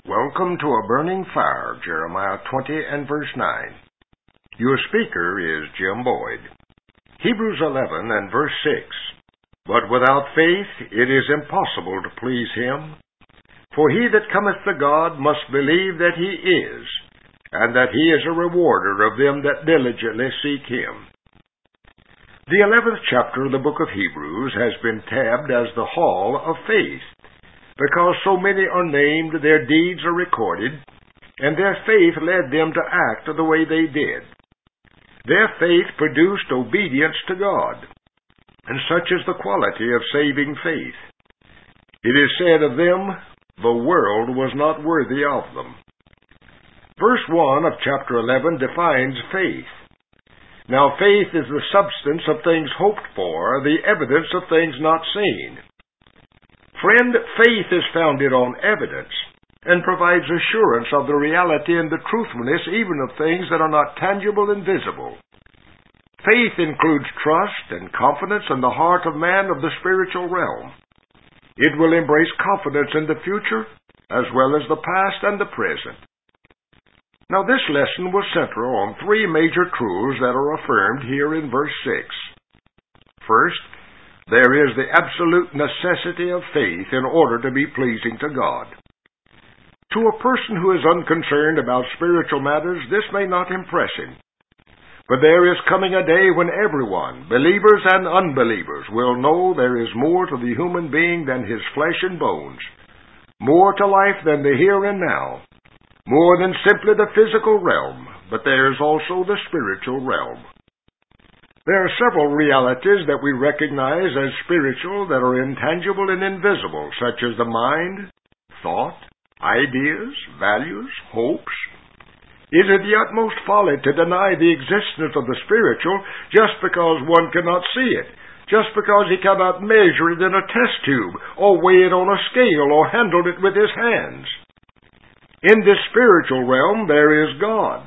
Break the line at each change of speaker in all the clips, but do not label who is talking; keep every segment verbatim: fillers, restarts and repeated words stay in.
Welcome to A Burning Fire, Jeremiah twenty and verse nine. Your speaker is Jim Boyd. Hebrews eleven and verse six. But without faith it is impossible to please him. For he that cometh to God must believe that he is, and that he is a rewarder of them that diligently seek him. The eleventh chapter of the book of Hebrews has been tabbed as the Hall of Faith, because so many are named, their deeds are recorded, and their faith led them to act the way they did. Their faith produced obedience to God, and such is the quality of saving faith. It is said of them, the world was not worthy of them. Verse one of chapter eleven defines faith. Now faith is the substance of things hoped for, the evidence of things not seen. Friend, faith is founded on evidence and provides assurance of the reality and the truthfulness even of things that are not tangible and visible. Faith includes trust and confidence in the heart of man of the spiritual realm. It will embrace confidence in the future as well as the past and the present. Now this lesson will center on three major truths that are affirmed here in verse six. First, there is the absolute necessity of faith in order to be pleasing to God. To a person who is unconcerned about spiritual matters, this may not impress him. But there is coming a day when everyone, believers and unbelievers, will know there is more to the human being than his flesh and bones, more to life than the here and now, more than simply the physical realm, but there is also the spiritual realm. There are several realities that we recognize as spiritual that are intangible and invisible, such as the mind, thought, ideas, values, hopes. It is the utmost folly to deny the existence of the spiritual just because one cannot see it, just because he cannot measure it in a test tube, or weigh it on a scale, or handle it with his hands. In this spiritual realm there is God.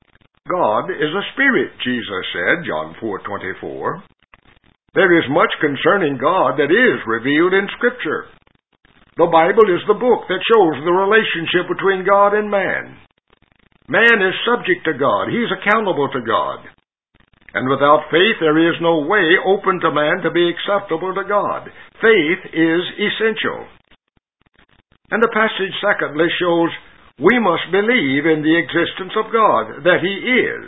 God is a spirit, Jesus said, John four twenty-four. There is much concerning God that is revealed in Scripture. The Bible is the book that shows the relationship between God and man. Man is subject to God. He's accountable to God. And without faith there is no way open to man to be acceptable to God. Faith is essential. And the passage secondly shows we must believe in the existence of God, that He is.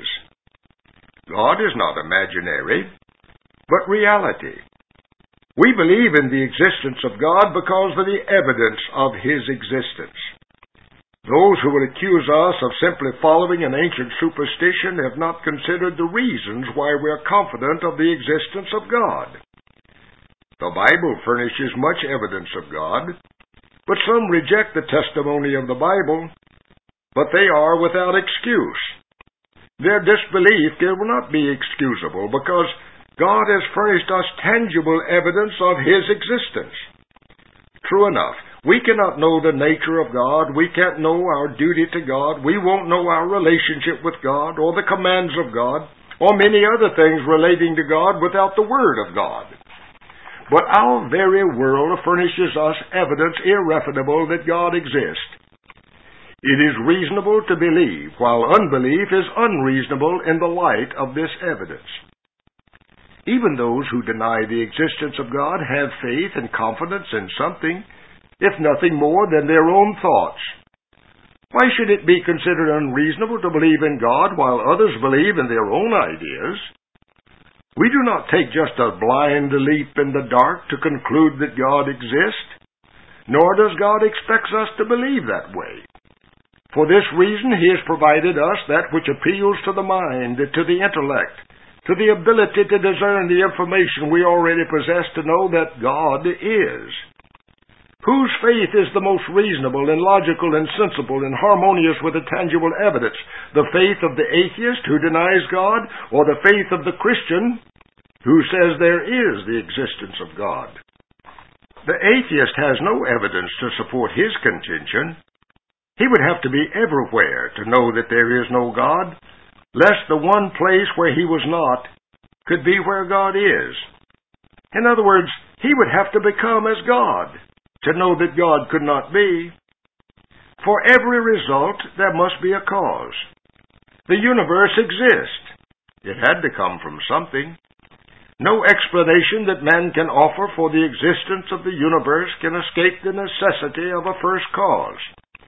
God is not imaginary, but reality. We believe in the existence of God because of the evidence of His existence. Those who will accuse us of simply following an ancient superstition have not considered the reasons why we are confident of the existence of God. The Bible furnishes much evidence of God, but some reject the testimony of the Bible, but they are without excuse. Their disbelief will not be excusable because God has furnished us tangible evidence of His existence. True enough, we cannot know the nature of God, we can't know our duty to God, we won't know our relationship with God, or the commands of God, or many other things relating to God without the Word of God. But our very world furnishes us evidence irrefutable that God exists. It is reasonable to believe, while unbelief is unreasonable in the light of this evidence. Even those who deny the existence of God have faith and confidence in something, if nothing more than their own thoughts. Why should it be considered unreasonable to believe in God while others believe in their own ideas? We do not take just a blind leap in the dark to conclude that God exists, nor does God expect us to believe that way. For this reason, He has provided us that which appeals to the mind, to the intellect, to the ability to discern the information we already possess to know that God is. Whose faith is the most reasonable and logical and sensible and harmonious with the tangible evidence? The faith of the atheist who denies God, or the faith of the Christian who says there is the existence of God? The atheist has no evidence to support his contention. He would have to be everywhere to know that there is no God, lest the one place where he was not could be where God is. In other words, he would have to become as God to know that God could not be. For every result, there must be a cause. The universe exists. It had to come from something. No explanation that man can offer for the existence of the universe can escape the necessity of a first cause.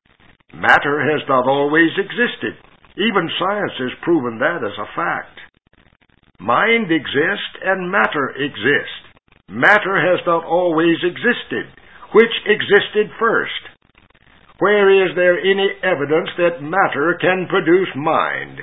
Matter has not always existed. Even science has proven that as a fact. Mind exists and matter exists. Matter has not always existed. Which existed first? Where is there any evidence that matter can produce mind?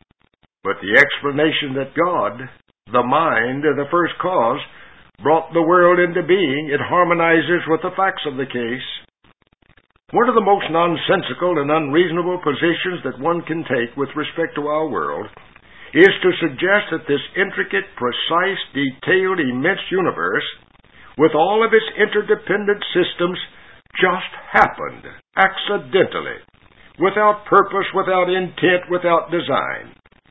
But the explanation that God, the mind, the first cause, brought the world into being, it harmonizes with the facts of the case. One of the most nonsensical and unreasonable positions that one can take with respect to our world is to suggest that this intricate, precise, detailed, immense universe, with all of its interdependent systems, just happened, accidentally, without purpose, without intent, without design.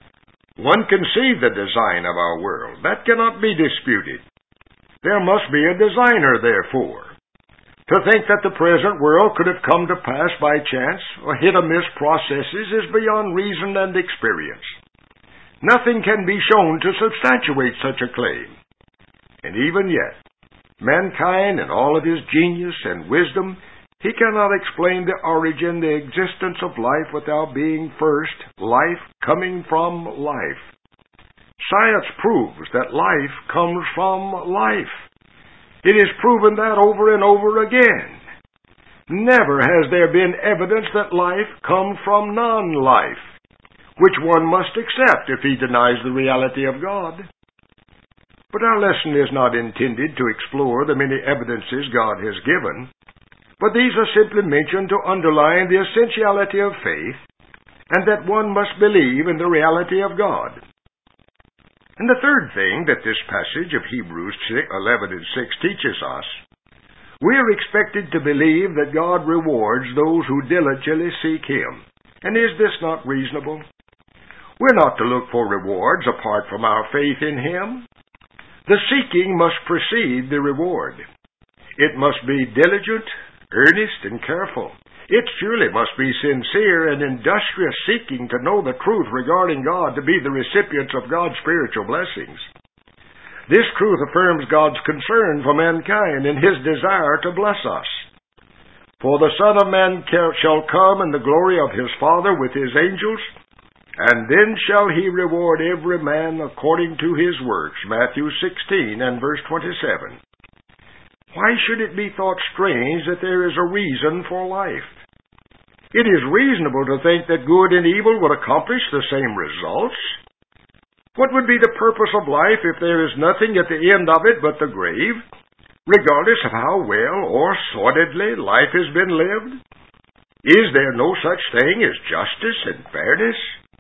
One can see the design of our world. That cannot be disputed. There must be a designer, therefore. To think that the present world could have come to pass by chance or hit-or-miss processes is beyond reason and experience. Nothing can be shown to substantiate such a claim. And even yet, mankind, in all of his genius and wisdom, he cannot explain the origin, the existence of life without being first life coming from life. Science proves that life comes from life. It is proven that over and over again. Never has there been evidence that life comes from non-life, which one must accept if he denies the reality of God. But our lesson is not intended to explore the many evidences God has given, but these are simply mentioned to underline the essentiality of faith and that one must believe in the reality of God. And the third thing that this passage of Hebrews eleven and six teaches us, we are expected to believe that God rewards those who diligently seek Him. And is this not reasonable? We're not to look for rewards apart from our faith in Him. The seeking must precede the reward. It must be diligent, earnest, and careful. It surely must be sincere and industrious seeking to know the truth regarding God, to be the recipients of God's spiritual blessings. This truth affirms God's concern for mankind and His desire to bless us. For the Son of Man shall come in the glory of His Father with His angels, and then shall He reward every man according to his works. Matthew sixteen and verse twenty-seven. Why should it be thought strange that there is a reason for life? It is reasonable to think that good and evil would accomplish the same results. What would be the purpose of life if there is nothing at the end of it but the grave, regardless of how well or sordidly life has been lived? Is there no such thing as justice and fairness?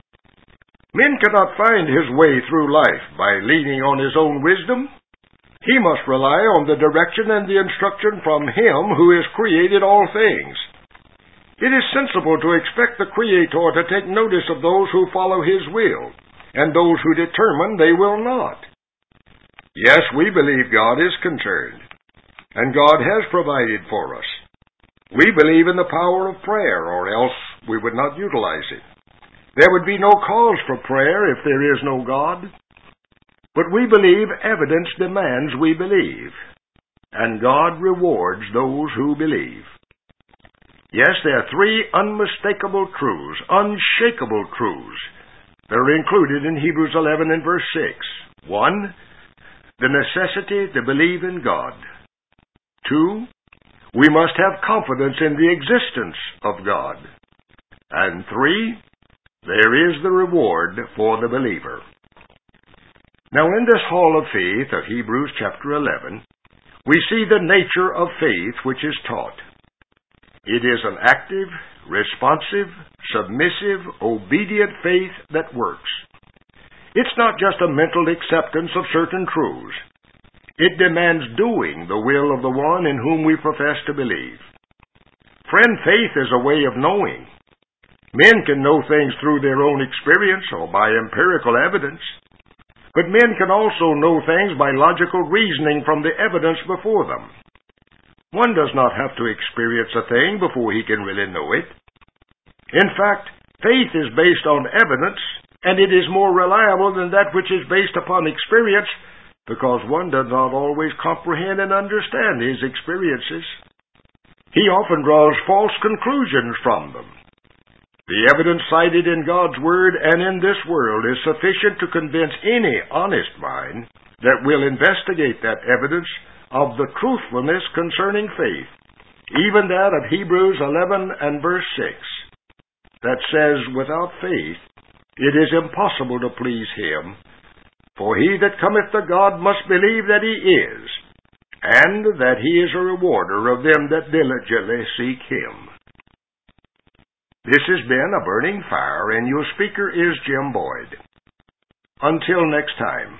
Man cannot find his way through life by leaning on his own wisdom. He must rely on the direction and the instruction from Him who has created all things. It is sensible to expect the Creator to take notice of those who follow His will, and those who determine they will not. Yes, we believe God is concerned, and God has provided for us. We believe in the power of prayer, or else we would not utilize it. There would be no cause for prayer if there is no God. But we believe evidence demands we believe, and God rewards those who believe. Yes, there are three unmistakable truths, unshakable truths, that are included in Hebrews eleven and verse six. One, the necessity to believe in God. Two, we must have confidence in the existence of God. And three, there is the reward for the believer. Now, in this hall of faith of Hebrews chapter eleven, we see the nature of faith which is taught. It is an active, responsive, submissive, obedient faith that works. It's not just a mental acceptance of certain truths. It demands doing the will of the one in whom we profess to believe. Friend, faith is a way of knowing. Men can know things through their own experience or by empirical evidence. But men can also know things by logical reasoning from the evidence before them. One does not have to experience a thing before he can really know it. In fact, faith is based on evidence, and it is more reliable than that which is based upon experience, because one does not always comprehend and understand his experiences. He often draws false conclusions from them. The evidence cited in God's Word and in this world is sufficient to convince any honest mind that will investigate that evidence of the truthfulness concerning faith, even that of Hebrews eleven and verse six, that says, without faith it is impossible to please him, for he that cometh to God must believe that he is, and that he is a rewarder of them that diligently seek him. This has been A Burning Fire, and your speaker is Jim Boyd. Until next time.